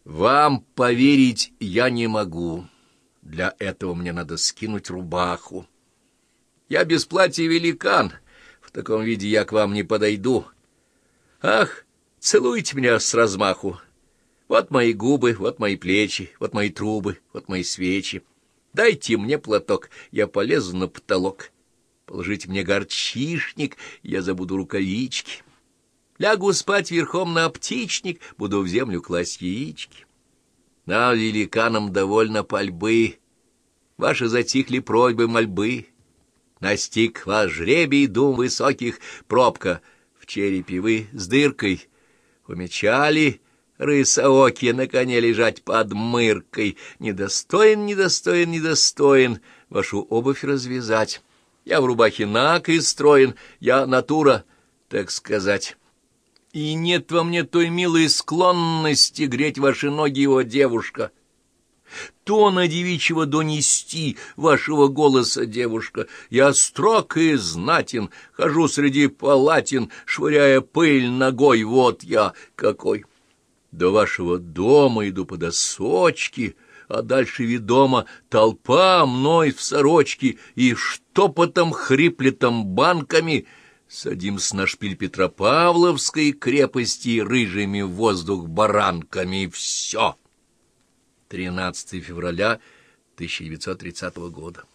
Вам поверить я не могу. Для этого мне надо скинуть рубаху. Я без платья великан. В таком виде я к вам не подойду. Ах, целуйте меня с размаху. Вот мои губы, вот мои плечи, вот мои трубы, вот мои свечи. Дайте мне платок, я полезу на потолок. Положите мне горчишник, я забуду рукавички. Лягу спать верхом на птичник, буду в землю класть яички. Нам, великанам, довольно пальбы, ваши затихли просьбы мольбы. Настиг вас жребий дум высоких, пробка в черепе вы с дыркой. Умечали рысооки на коне лежать под мыркой. Недостоин, недостоин, недостоин вашу обувь развязать. Я в рубахе накрест строен, я натура, так сказать. И нет во мне той милой склонности греть ваши ноги, о девушка. Тона девичьего донести вашего голоса, девушка. Я строг и знатен, хожу среди палатин, швыряя пыль ногой, вот я какой. До вашего дома иду по досочке, а дальше ведома толпа мной в сорочке и штопотом хриплетом банками. Садимся на шпиль Петропавловской крепости рыжими в воздух баранками. Все. 13 февраля 1930 года.